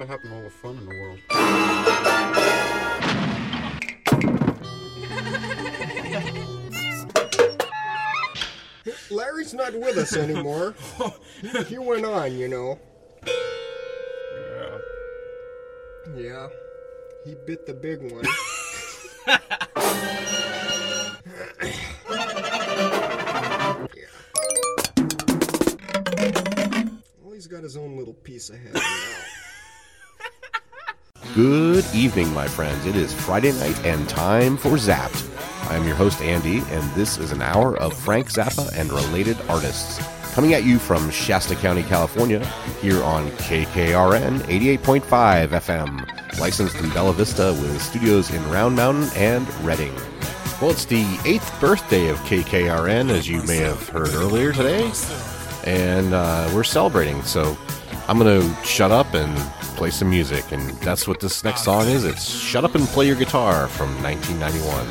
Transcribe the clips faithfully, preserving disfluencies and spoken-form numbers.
What happened to all the fun in the world? Larry's not with us anymore. He went on, you know. Yeah. Yeah. He bit the big one. Well, he's got his own little piece of head now. Good evening, my friends. It is Friday night and time for Zapped. I'm your host, Andy, and this is an hour of Frank Zappa and related artists. Coming at you from Shasta County, California, here on K K R N eighty-eight point five F M, licensed in Bella Vista with studios in Round Mountain and Redding. Well, it's the eighth birthday of K K R N, as you may have heard earlier today, and uh, we're celebrating, so I'm going to shut up and play some music, and that's what this next song is. It's Shut Up and Play Your Guitar from nineteen ninety-one.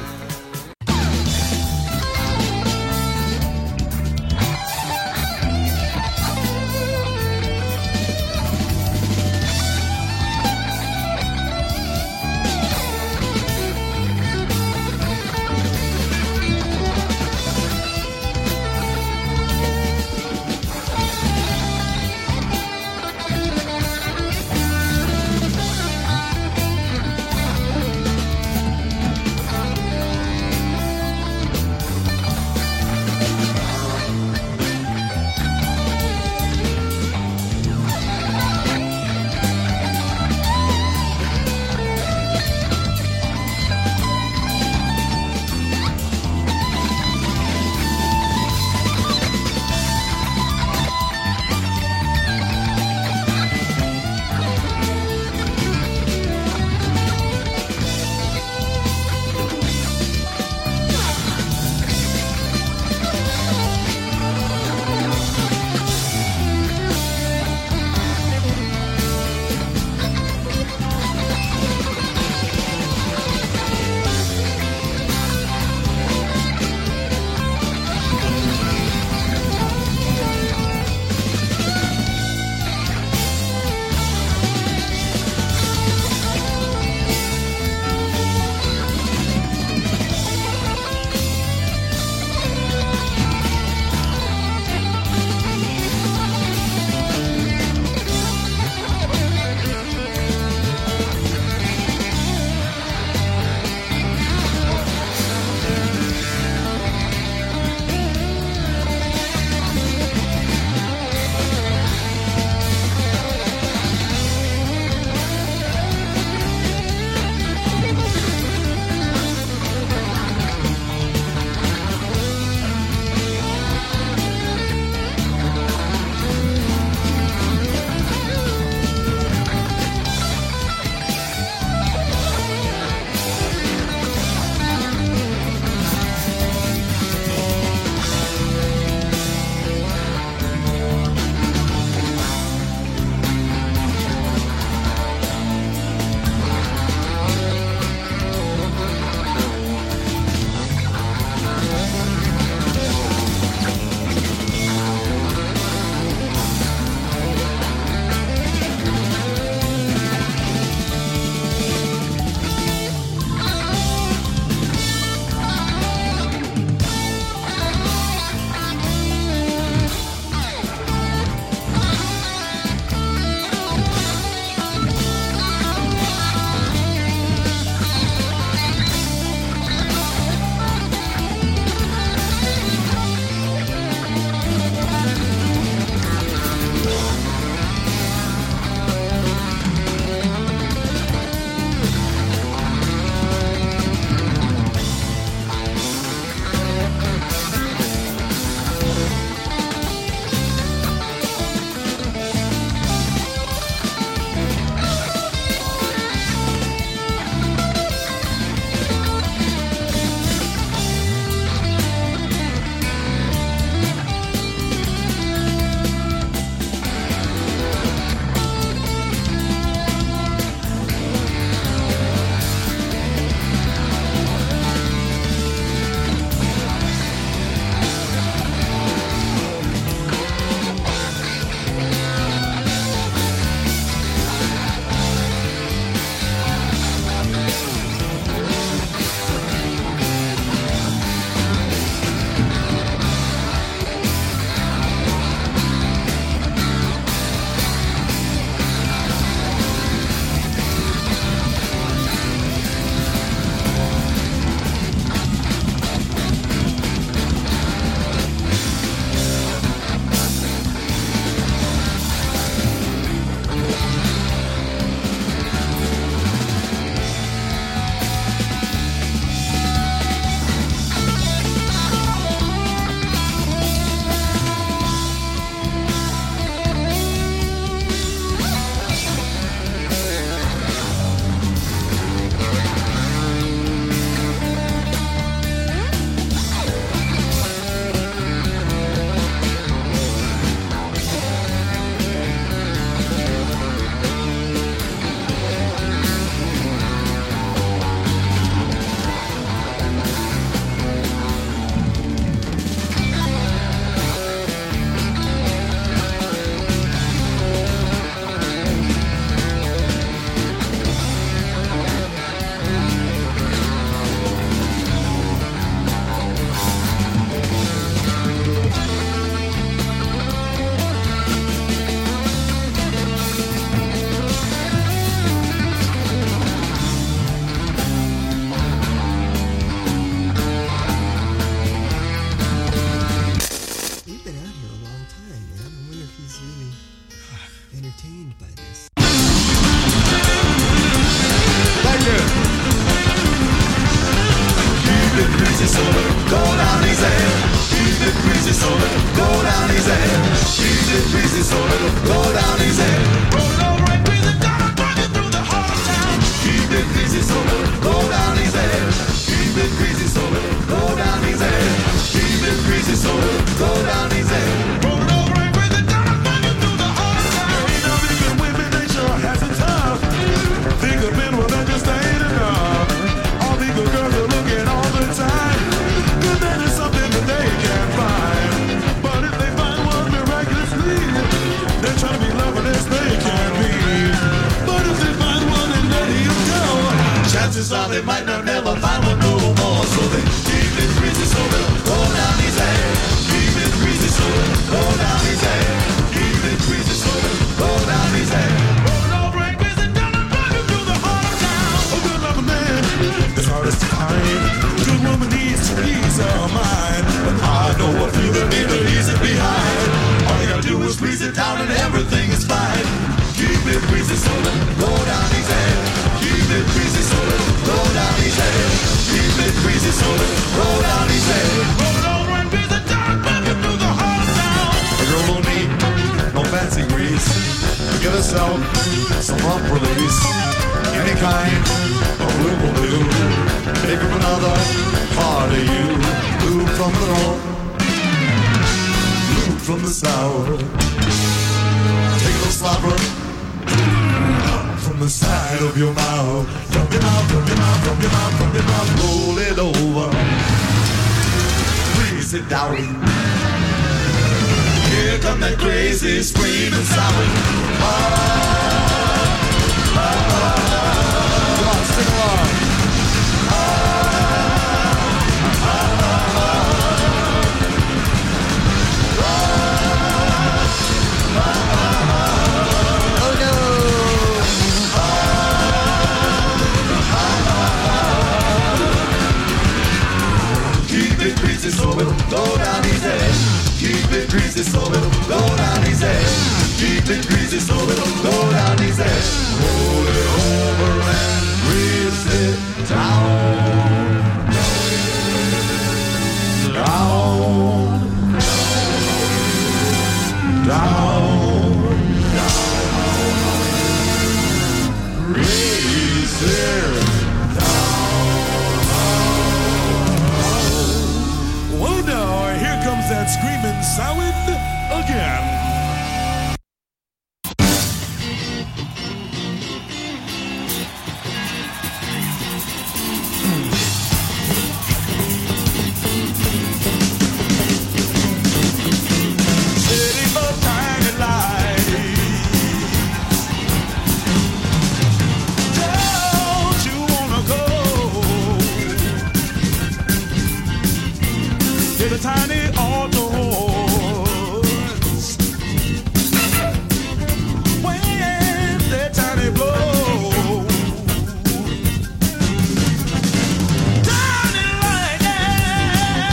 entertained by this. Thank you. Keep it greasy, so go down easy. Keep it greasy, so go down easy. Keep it greasy, so go down easy. Roll over and breathe it down, running through the heart of town. Keep it greasy, so go down easy. Keep it greasy, so go down easy. Keep it greasy, so go down easy. Roll over and breathe it down, running through the heart of town. You know, these good women, they sure has it tough. Think of men, well, that just ain't enough. All these good girls are looking all the time. Good man is something that they can't find. But if they find one miraculously, they're trying to be loving as they can be. But if they find one and let him go, chances are they might not never find one no more. So they keep it greasy, so they'll go down easy. Keep it greasy, so they'll go down easy. Keep it greasy, so they'll go down easy. Roll over and grease it down and run it through the heart of town. A good loving man is hard as to find. Good woman needs to ease her mind. But I know what feeling need to ease it behind. All you gotta do is squeeze it down and everything is fine. Keep it greasy, so let go down easy. Keep it greasy, so let go down easy. Keep it greasy, so let go down easy. Roll it over and grease it down, back it through the heart of town. A girl don't need no fancy grease. Get herself some rump release. Any kind of lube will do. Take from another part of you. Lube from the north, lube from the south. Take a little slobber from the side of your mouth. From your mouth, from your mouth, from your mouth, from your mouth. Roll it over. Freeze it down. Here come that crazy screaming sound. Ah, ah, ah. Come on, sing along. So it'll go down easy. Keep it greasy so it'll go down easy. Keep it greasy so it'll go down easy. Roll it over and grease it down. Down. Down. Down. Down. Grease it. Here comes that screaming sound again. City of tiny lights. Don't you wanna go to the tiny auto horse when the tiny blow tiny lightning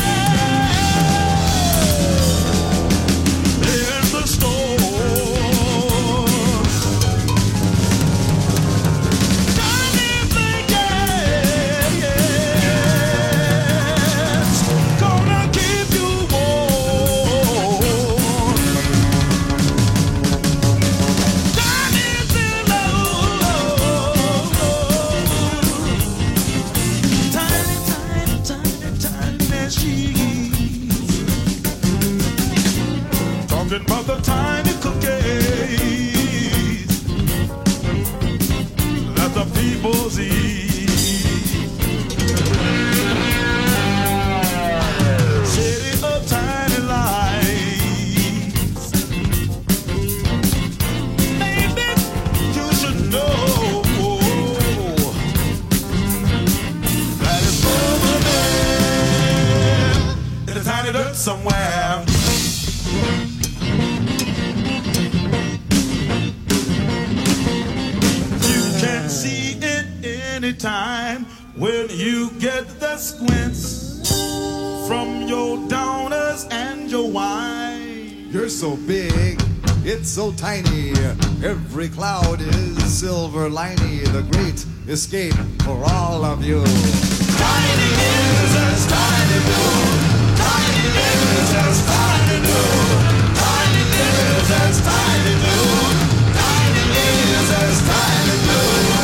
in the storm. Tiny blankets gonna keep you warm. Tiny pillows, tiny, tiny, tiny, tiny sheets. Talking about the tiny cookies that the people's eat. City of tiny lights. Maybe you should know that it's over there in a tiny dirt somewhere. You can see it anytime when you get the squints from your downers and your wine. You're so big. it's so tiny. Every cloud is silver liney. The great escape for all of you. Tiny is as tiny blue. Tiny is as tiny blue. Tiny is as tiny blue. Tiny is as tiny blue.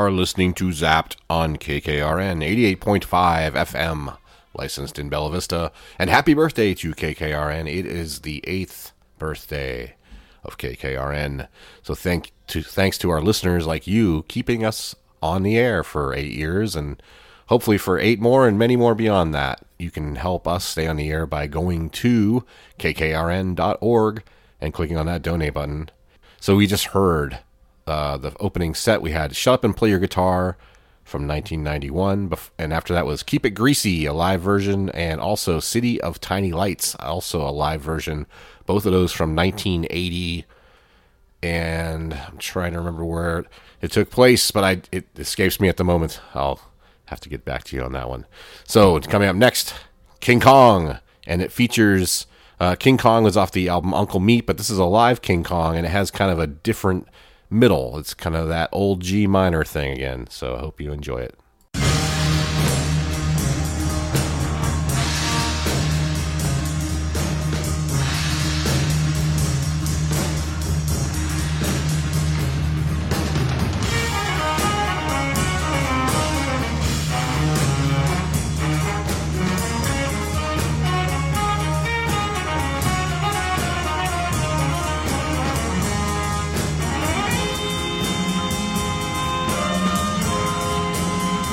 are listening to Zapped on K K R N eighty-eight point five F M, licensed in Bella Vista. And happy birthday to K K R N. It is the eighth birthday of K K R N. So thank to thanks to our listeners like you keeping us on the air for eight years and hopefully for eight more and many more beyond that. You can help us stay on the air by going to K K R N dot org and clicking on that donate button. So we just heard uh, the opening set. We had Shut Up and Play Your Guitar from nineteen ninety-one. And after that was Keep It Greasy, a live version, and also City of Tiny Lights, also a live version. Both of those from nineteen eighty. And I'm trying to remember where it took place, but I it escapes me at the moment. I'll have to get back to you on that one. So coming up next, King Kong, and it features uh, King Kong was off the album Uncle Meat, but this is a live King Kong, and it has kind of a different middle. It's kind of that old G minor thing again. So I hope you enjoy it. Thank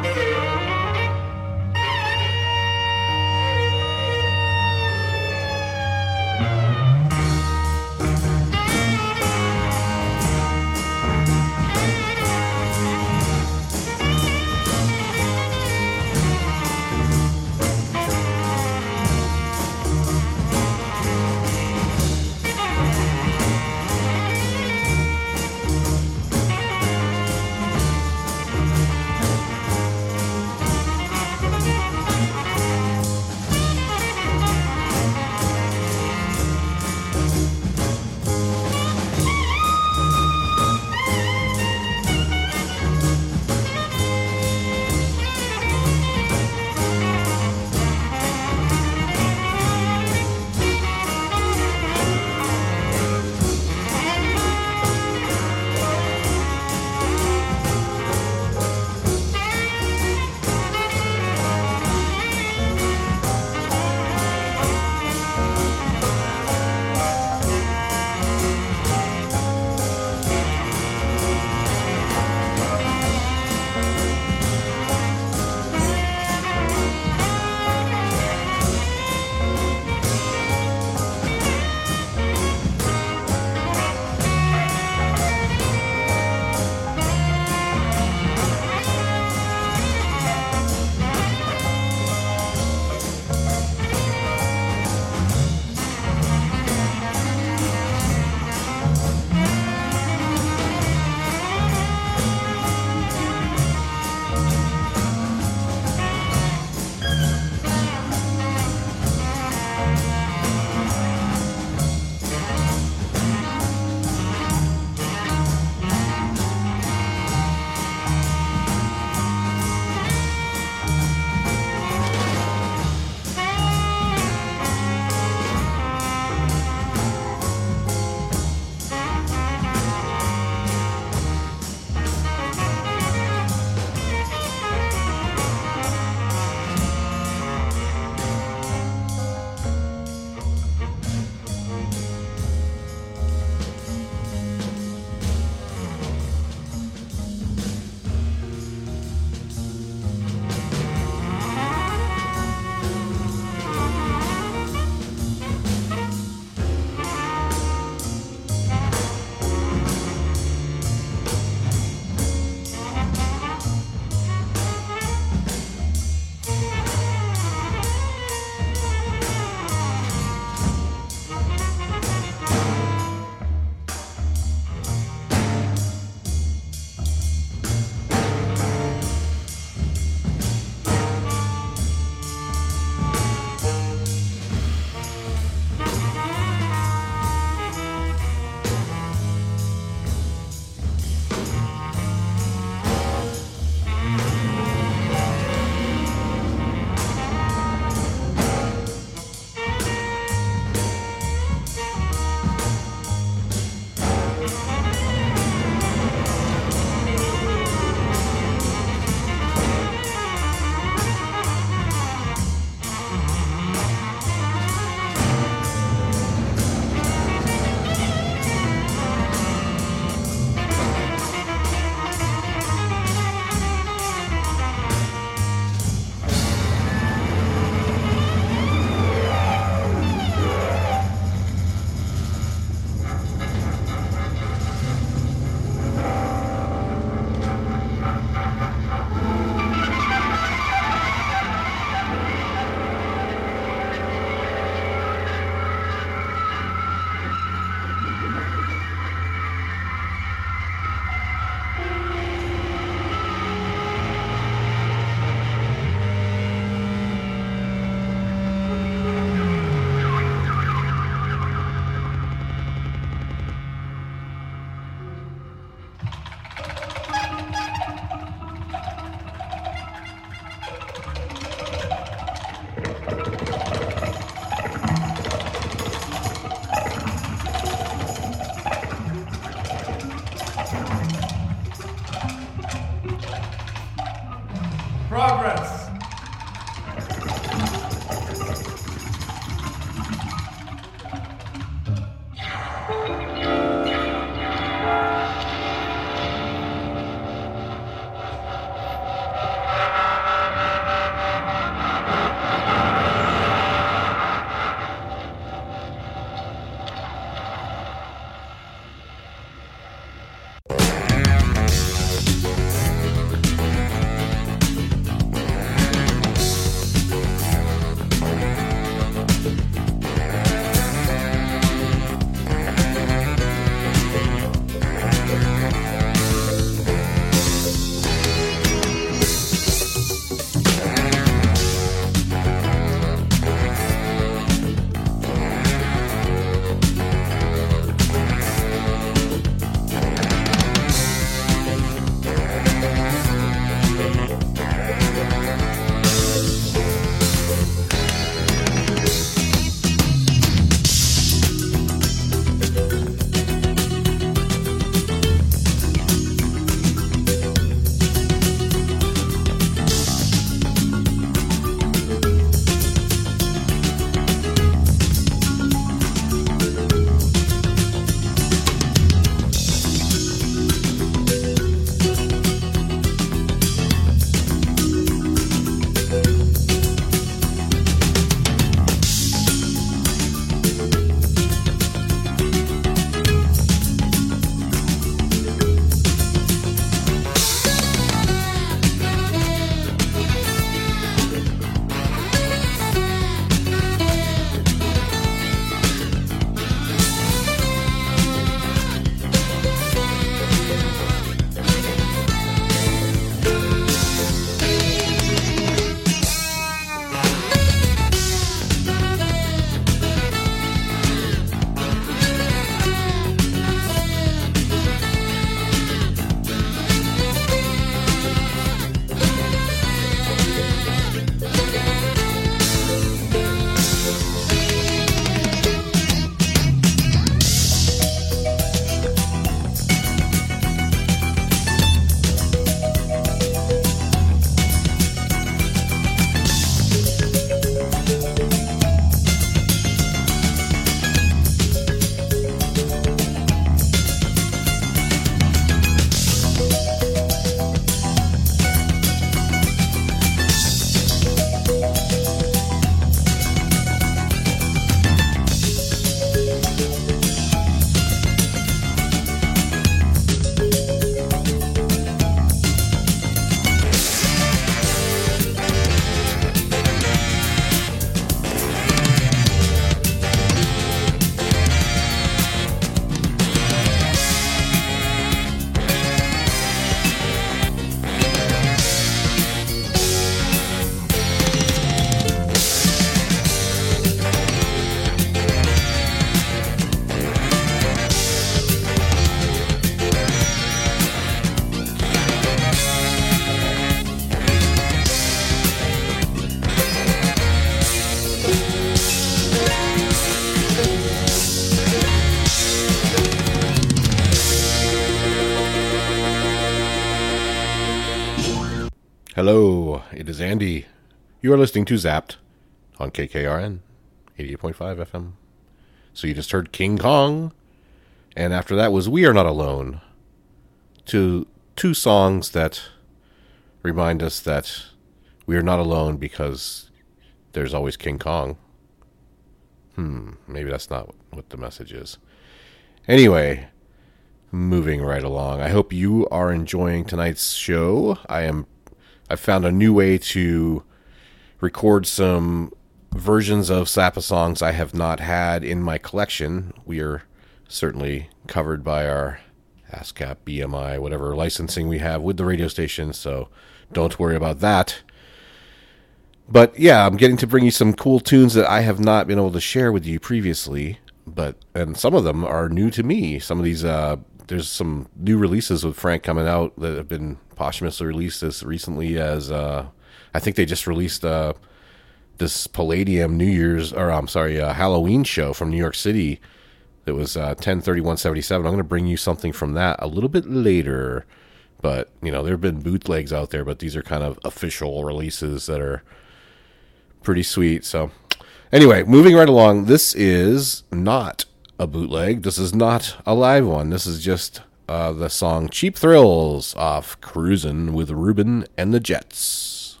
Hello, it is Andy. You are listening to Zapped on K K R N, eighty-eight point five F M. So you just heard King Kong, and after that was We Are Not Alone. Two, two songs that remind us that we are not alone because there's always King Kong. Hmm, maybe that's not what the message is. Anyway, moving right along. I hope you are enjoying tonight's show. I am. I found a new way to record some versions of Zappa songs I have not had in my collection. We are certainly covered by our ASCAP, B M I, whatever licensing we have with the radio station, so don't worry about that. But yeah, I'm getting to bring you some cool tunes that I have not been able to share with you previously, but and some of them are new to me. Some of these, uh, there's some new releases with Frank coming out that have been posthumously released as recently as, uh, I think they just released uh, this Palladium New Year's, or I'm sorry, uh, Halloween show from New York City that was uh, ten thirty-one seventy-seven. I'm going to bring you something from that a little bit later. But, you know, there have been bootlegs out there, but these are kind of official releases that are pretty sweet. So, anyway, moving right along, this is not a bootleg. This is not a live one. This is just uh, the song Cheap Thrills off Cruisin' with Ruben and the Jets.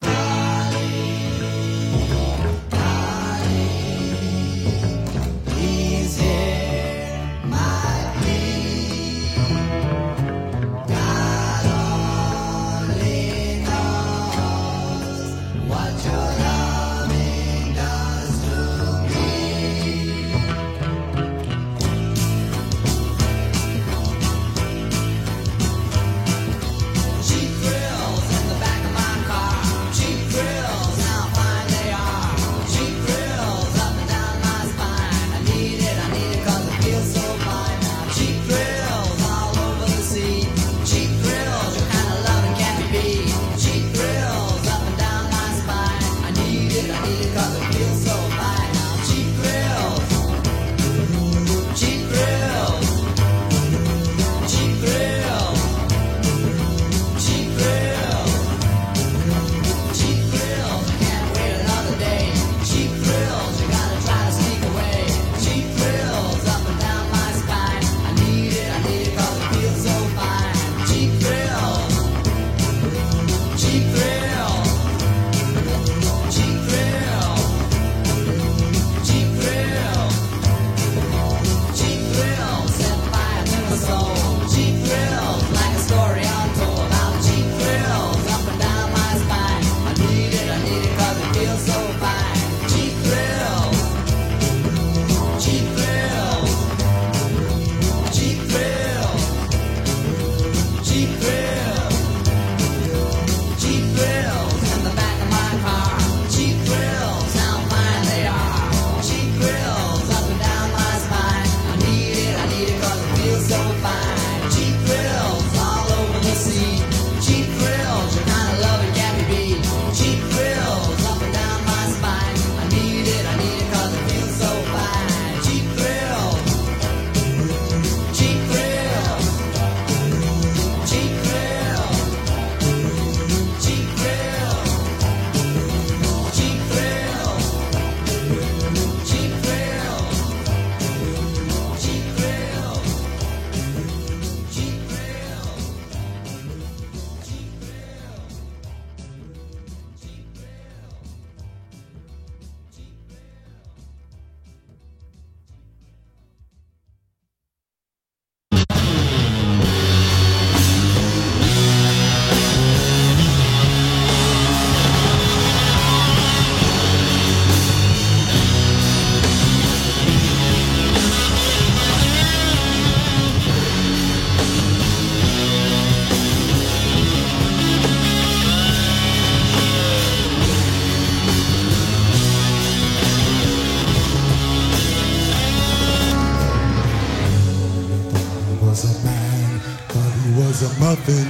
was a muffin.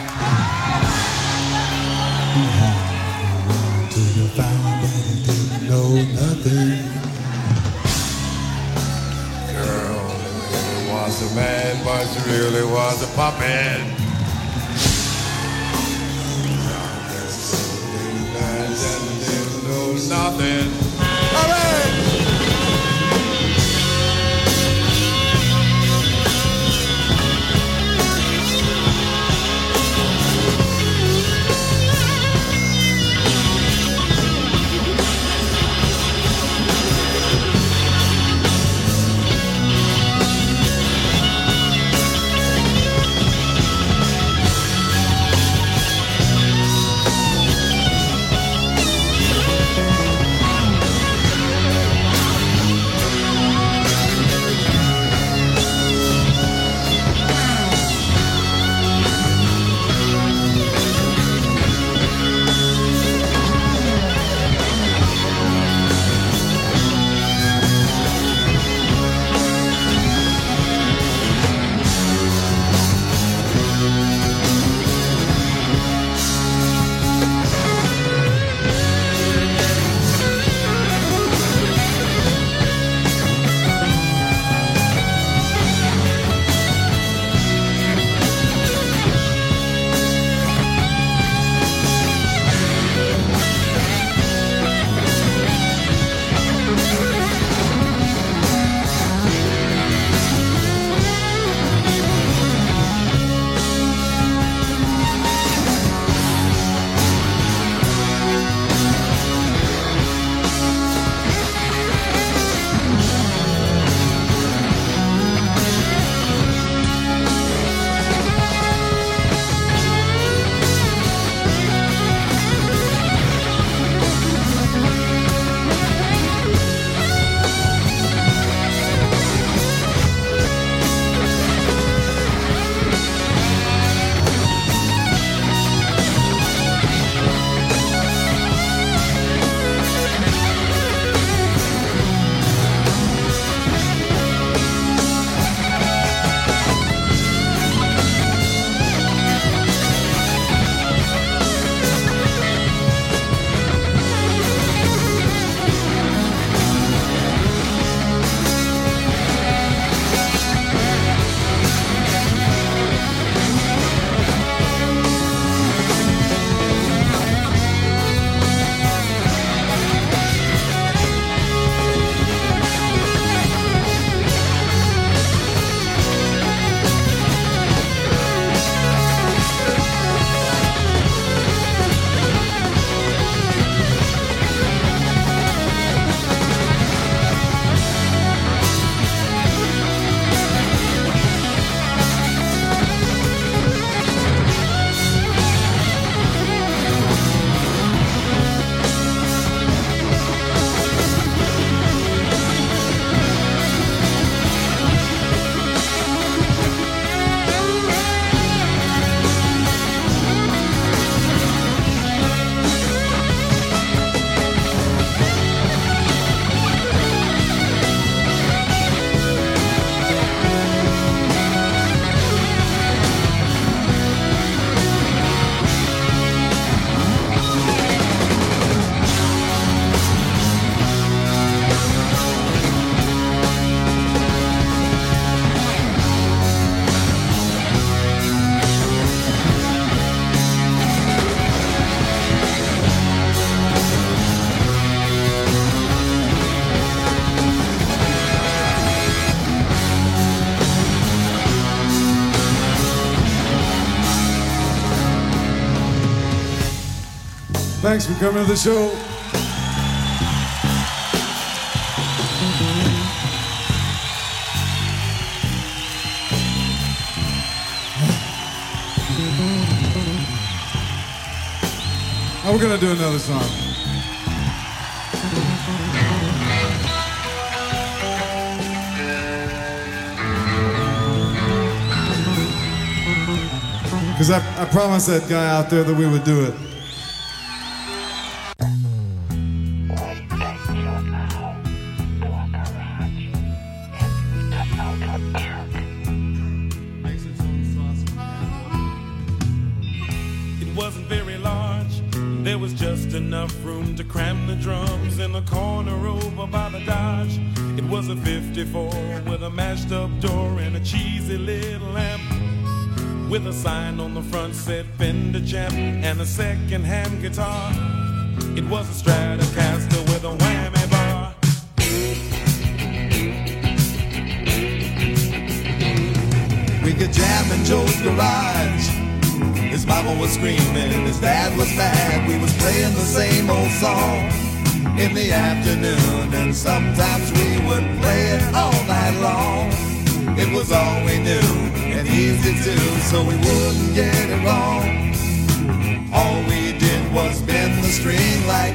He hung around till you found that he didn't know nothing. Girl, it was a man, but it really was a puppet. nothing. All right. Thanks for coming to the show. Now we're gonna do another song. Because I, I promised that guy out there that we would do it. It wasn't very large. There was just enough room to cram the drums in the corner over by the Dodge. It was a fifty-four with a mashed up door and a cheesy little amp, with a sign on the front said Fender Champ and a second-hand guitar. It was a Stratocaster with a whammy bar. We could jam in Joe's garage. His mama was screaming, his dad was mad. We was playing the same old song in the afternoon, and sometimes we would play it all night long. It was all we knew, and easy too, so we wouldn't get it wrong. All we did was bend the string like,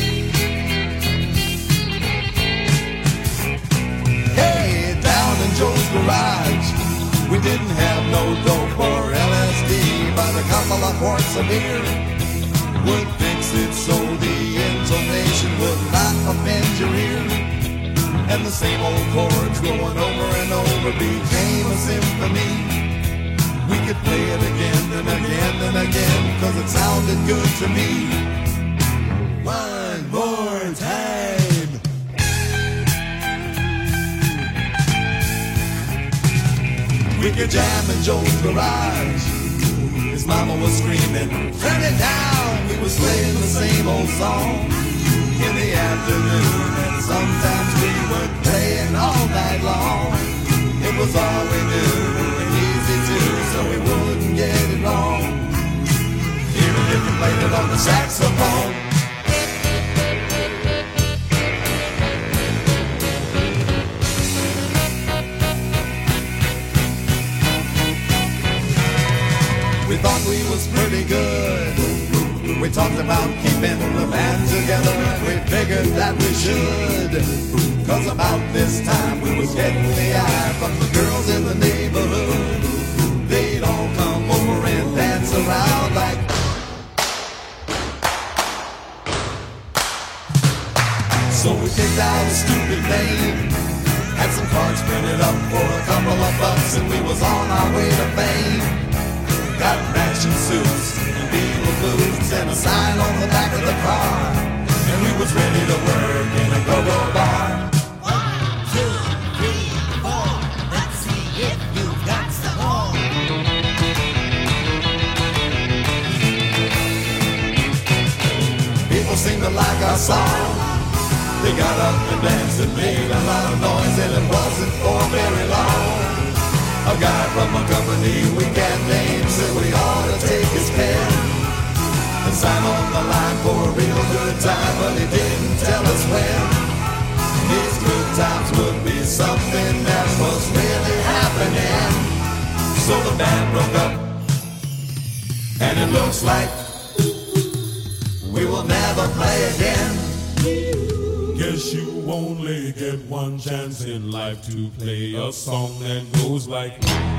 hey, down in Joe's garage. We didn't have no dope or L S D, but a couple of quarts of beer would fix it so the intonation would not offend your ear. And the same old chords going over and over became a symphony. We could play it again and again and again, cause it sounded good to me. One more time. We could jam in Joe's garage. His mama was screaming, turn it down. We was playing the same old song in the afternoon, and sometimes we would play it all night long. It was all we knew, and easy too, so we wouldn't get it wrong. Even if we played it on the saxophone. We thought we was pretty good. We talked about keeping the band together, and we figured that we should. Cause about this time we was getting the eye from the girls in the neighborhood. They'd all come over and dance around like, so we picked out a stupid name, had some cards printed up for a couple of bucks, and we was on our way to fame. Got matching suits and beaver boots and a sign on the back of the car, and we was ready to work in a go-go bar. One, two, three, four. Let's see if you've got some more. People seemed to like our song. They got up and danced and made a lot of noise, and it wasn't for very long. A guy from a company we can't name said we ought to take his pen and sign on the line for a real good time, but he didn't tell us when. These good times would be something that was really happening. So the band broke up, and it looks like we will never play again. Guess you only get one chance in life to play a song that goes like,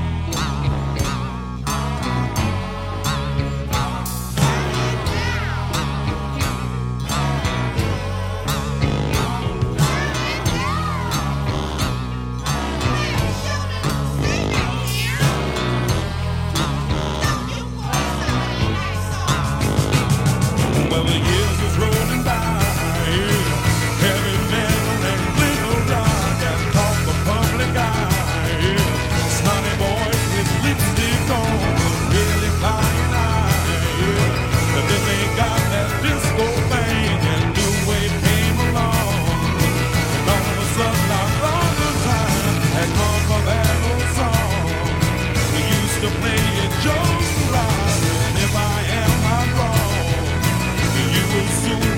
well, the years is rolling by. Heavy metal and little dark and caught the public eye. Sunny boys with lipstick on, really flying high. But then they got that disco thing and new wave came along. And all of a sudden our longer time had come for that old song. We used to play it Joe's garage, and if I am not wrong, you will soon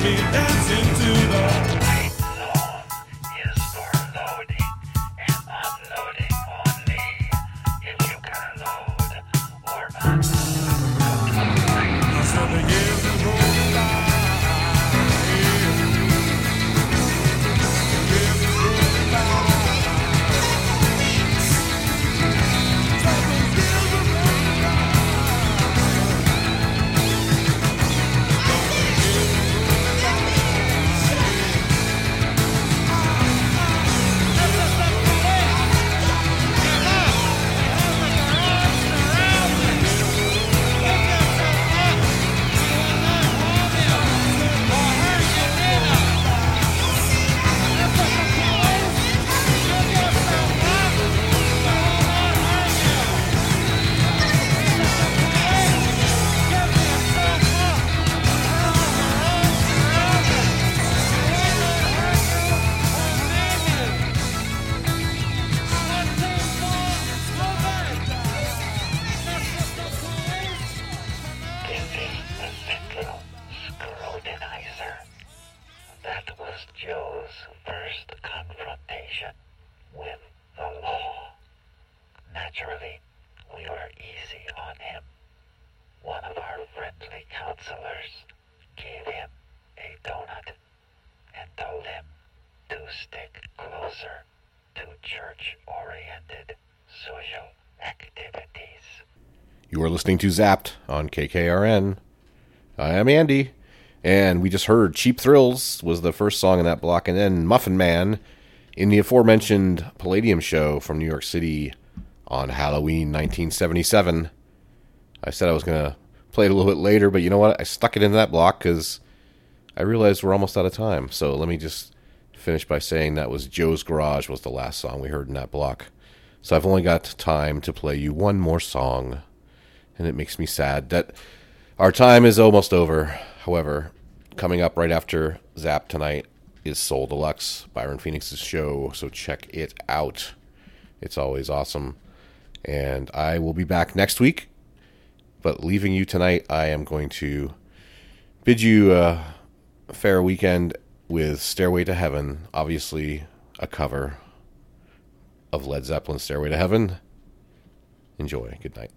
counselors gave him a donut and told him to stick closer to church-oriented social activities. You are listening to Zapped on K K R N. I am Andy, and we just heard Cheap Thrills was the first song in that block, and then Muffin Man in the aforementioned Palladium show from New York City on Halloween nineteen seventy-seven. I said I was going to play it a little bit later, but you know what? I stuck it in that block because I realized we're almost out of time. So let me just finish by saying that was Joe's Garage was the last song we heard in that block. So I've only got time to play you one more song, and it makes me sad that our time is almost over. However, coming up right after Zap tonight is Soul Deluxe, Byron Phoenix's show, so check it out. It's always awesome. And I will be back next week, but leaving you tonight, I am going to bid you a fair weekend with Stairway to Heaven, obviously a cover of Led Zeppelin's Stairway to Heaven. Enjoy. Good night.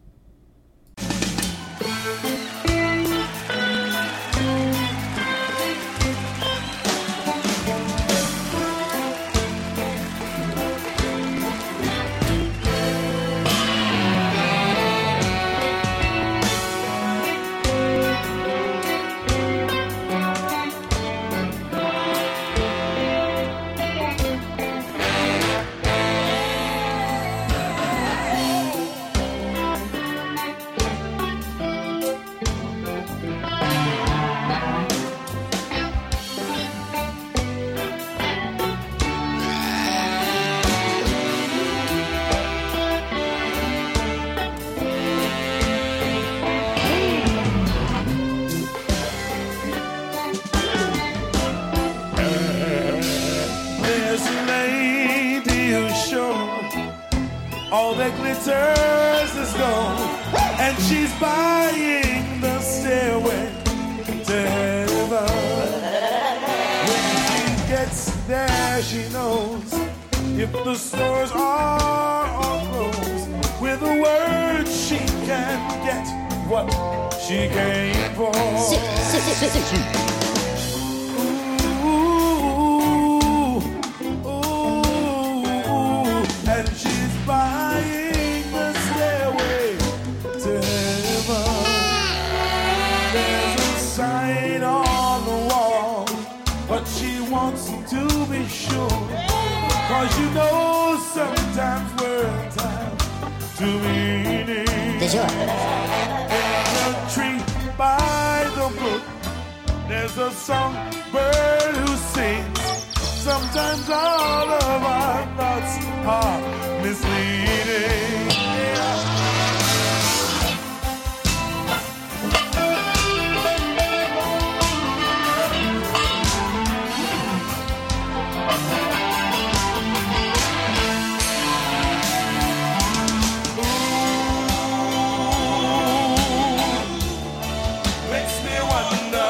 All that glitters is gold, and she's buying the stairway to heaven. When she gets there, she knows if the stores are all closed, with a word she can get what she came for. And she's buying the stairway to heaven. There's a sign on the wall, but she wants to be sure, 'cause you know sometimes words have two meanings. There's a tree by the brook, there's a songbird who sings. Sometimes all of our thoughts are misleading. Ooh, makes me wonder.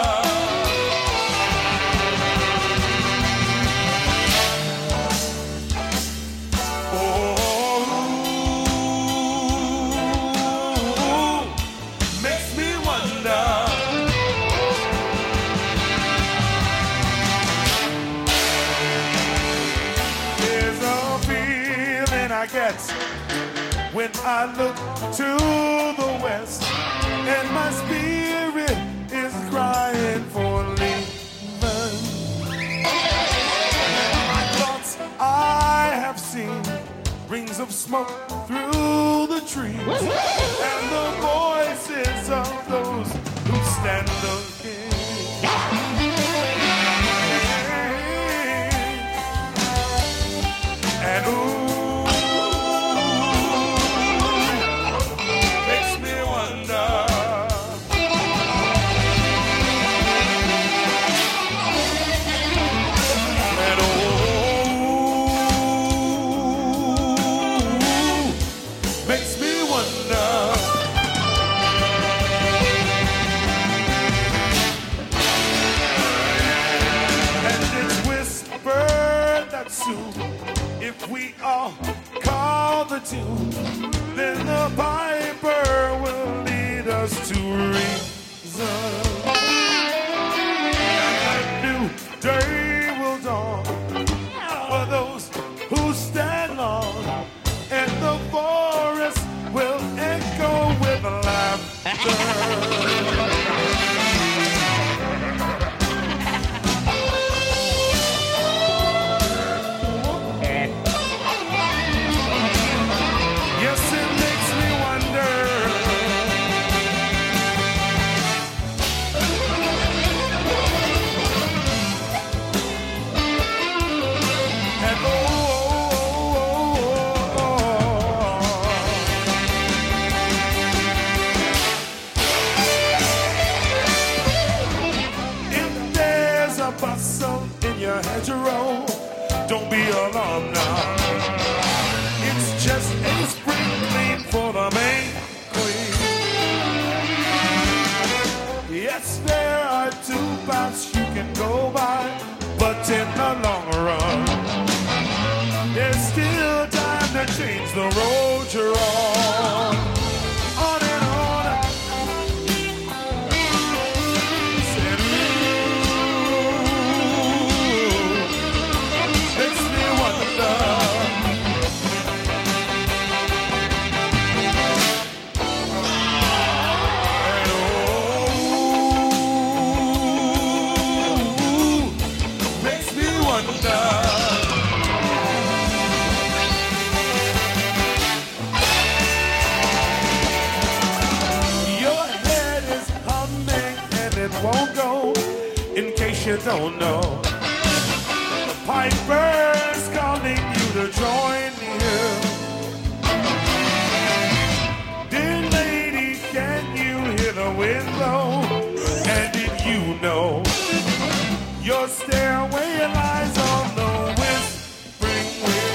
I get when I look to the west, and my spirit is crying for leaving. My thoughts I have seen rings of smoke through the trees, and the voices of those who stand looking. And ooh, if we all call the tune, then the piper will lead us to reason. case you don't know, the piper's calling you to join you. Dear lady, can you hear the wind blow? And did you know your stairway lies on the whispering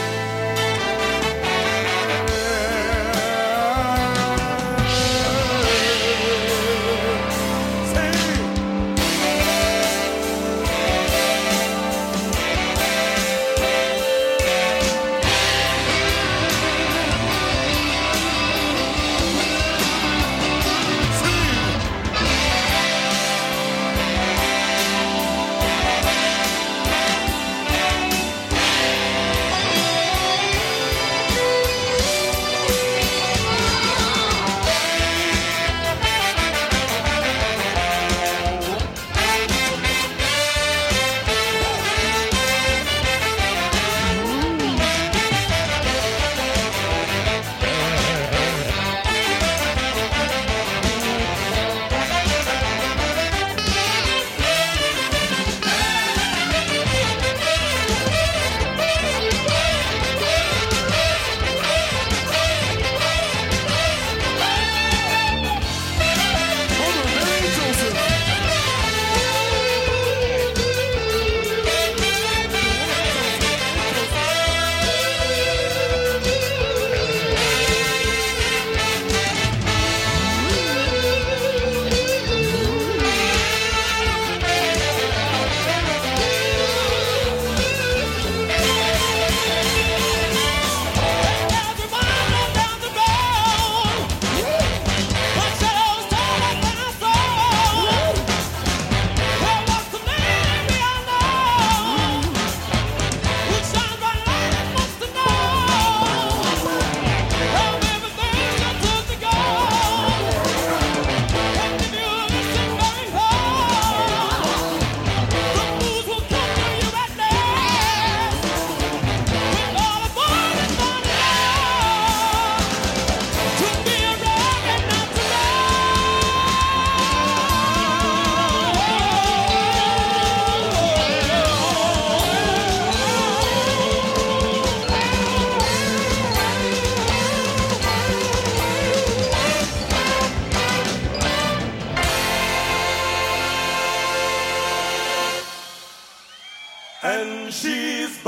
and she's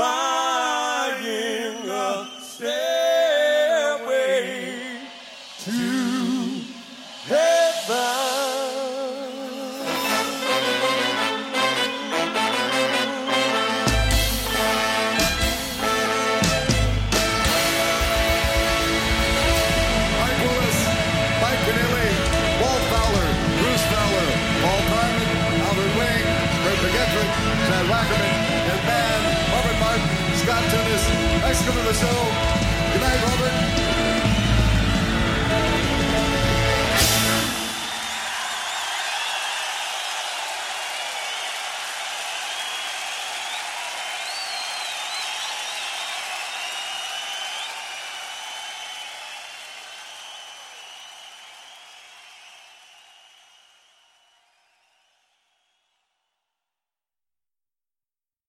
buying a stairway to heaven. Mike Willis, Mike Keneally, Walt Fowler, Bruce Fowler, Paul Carmen, Albert Wing, Fred McGettrick, Chad Wackerman, Ed Mann, Robert Martin, Scott Tunis. Thanks for coming to the show. Good night, Robert.